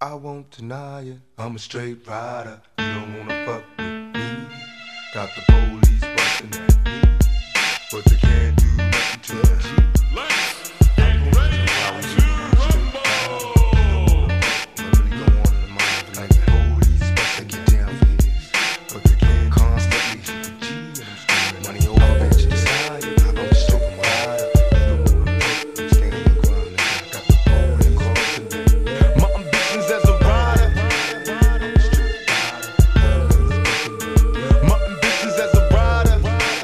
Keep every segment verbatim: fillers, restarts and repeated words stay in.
I won't deny it. I'm a straight rider. You don't wanna fuck with me. Got the police bustin' at me, but they can't do nothing to me. Let's get ready to rumble. I'm really go on in the mind like the police bustin' get down for this, but they can't constantly hit the G. I'm screaming money over at your side. I'm a straight rider. You don't wanna fuck with me. Stand your ground, nigga. Got the police bustin' at me. My ambitions as a rider. My ambitions as a rider.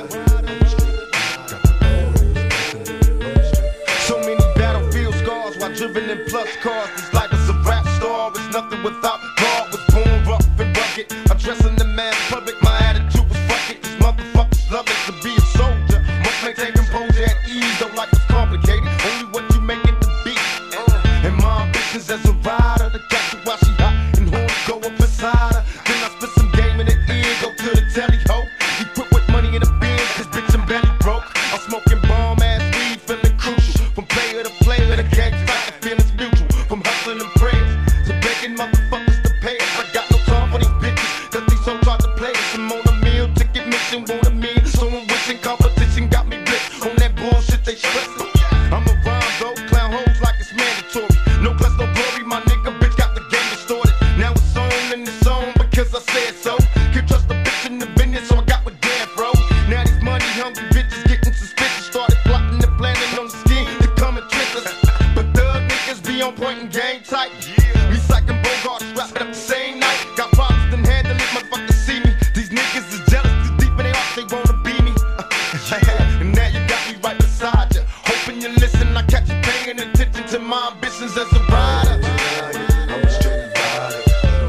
So many battlefield scars while driven in plus cars. This life is a rap star. It's nothing without God. Was born rough and rugged. Addressing the mass public. My attitude was fuck it. These motherfuckers love it to be a soldier. Must maintain composure at ease. Don't like it's complicated. Only what you make it to be. And my ambitions as a rider. The catch her while she hot and horns go up inside her. Then I spit some game in the ear. Go to the telly ho. Equipped with money in the bin. Cause bitch I'm belly broke. I'm smoking bomb ass weed. Feeling crucial. From player to player. The gang fight. Feelings mutual. From hustling and prayers to begging motherfuckers to pay us. I got no time for these bitches. Cause these hoes try to play us. I'm on a meal. Ticket mission. Want a meal. So I'm wishing competition got me blitzed. On that bullshit they stressing. I'm a rhyme though. Clown hoes like it's mandatory. No plus no glory. My nigga bitch got the game distorted. Now it's on and it's on because I said so. Can't trust a bitch in the business, so I got with Dan, bro. Now these money hungry bitches getting suspicious. Started plotting and planning on the scheme to come and trick us. But thug niggas be on point and game tight. Me psyching Bogart strapped up the same night. Got problems then handle it, motherfuckers see me. These niggas is jealous, too deep in their hearts, they wanna be me. And now you got me right beside you. Hoping you listen, I catch you paying attention to my ambitions as a rider. I'm a straight rider.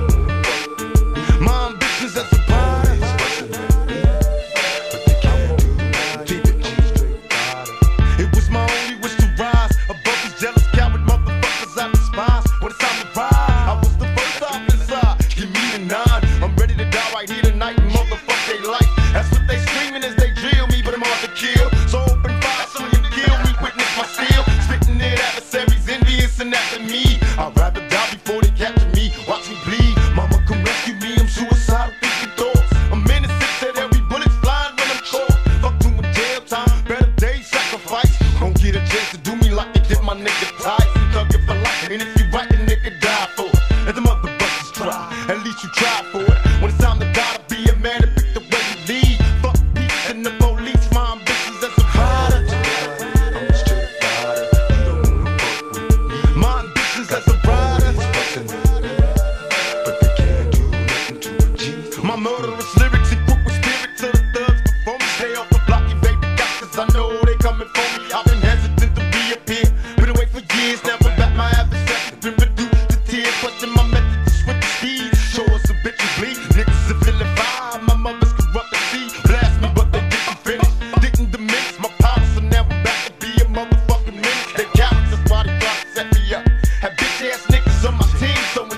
My ambitions as a rider. But they can't do nothing to me. It was my only wish to rise above these jealous coward motherfuckers I despise. When it's time to ride, I was the first off inside. Give me the nine. I'm ready to die right here tonight and motherfuck they life. That's what they screaming as they drill me, but I'm hard to kill. So open fire so you kill me, witness my steel. Spitting it adversaries, envious and after me. I'd rather die before they capture me. Watch me bleed. Mama come rescue me, I'm suicidal thinking thoughts. I'm innocent, said every bullet's flying when I'm caught. Fuck doing jail time, better days sacrifice. Don't get a chance to do me like they did my nigga Tyson. Thug it for life, and if you right, the nigga die for it. Let the motherfuckers try, at least you try for it. When it's time to die, to be a man to pick the way you lead. Fuck peace and the police, my ambitions as a rider. I'm a straight rider. You don't wanna fuck with me. My ambitions as a rider. But they can't do nothing to a G. My murderous lyrics equipped with spirit to the thugs before me. Stay off the block, you baby got, cause I know they coming for me. I've been hesitant to reappear, been away for years. Never back my adversary, been reduced to tears. Questing my method to switch the speed. Show us a bitch and bleed. Niggas are feeling fine. My mother's corrupt and see. Blast me, but they didn't finish. Didn't diminish my power, so now I'm back to be a motherfucking menace. They cowards, that's why they try to set me up. Have bitch ass niggas on my team, so